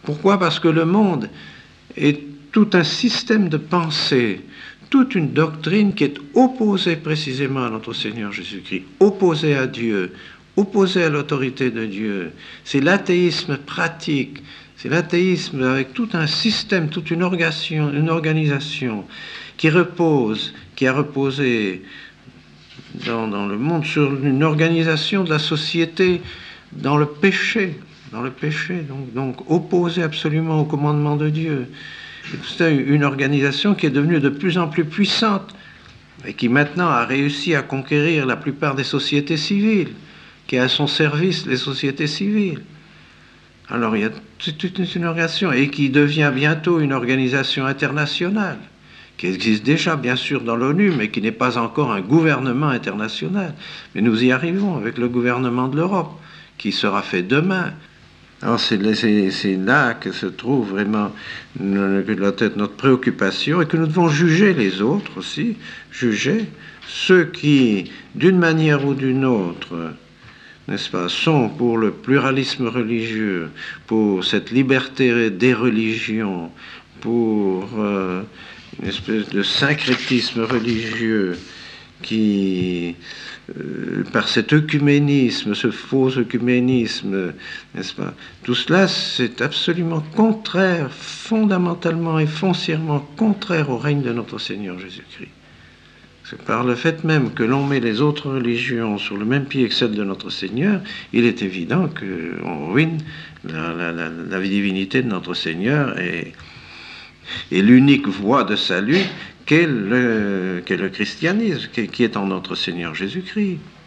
Pourquoi? Parce que le monde est tout un système de pensée, toute une doctrine qui est opposée précisément à notre Seigneur Jésus-Christ, opposée à Dieu, opposée à l'autorité de Dieu. C'est l'athéisme pratique, c'est l'athéisme avec tout un système, toute une organisation qui repose, qui a reposé dans le monde sur une organisation de la société dans le péché, donc opposée absolument au commandement de Dieu. C'est une organisation qui est devenue de plus en plus puissante et qui maintenant a réussi à conquérir la plupart des sociétés civiles, qui a à son service les sociétés civiles. Alors il y a toute une organisation et qui devient bientôt une organisation internationale, qui existe déjà bien sûr dans l'ONU, mais qui n'est pas encore un gouvernement international. Mais nous y arrivons avec le gouvernement de l'Europe, qui sera fait demain. Alors c'est là que se trouve vraiment notre préoccupation et que nous devons juger les autres aussi, juger ceux qui, d'une manière ou d'une autre, n'est-ce pas, sont pour le pluralisme religieux, pour cette liberté des religions, pour une espèce de syncrétisme religieux qui, par cet œcuménisme, ce faux œcuménisme, n'est-ce pas, tout cela c'est absolument contraire, fondamentalement et foncièrement contraire au règne de notre Seigneur Jésus-Christ. C'est par le fait même que l'on met les autres religions sur le même pied que celle de notre Seigneur, il est évident qu'on ruine la divinité de notre Seigneur et l'unique voie de salut qu'est le christianisme, qui est en notre Seigneur Jésus-Christ.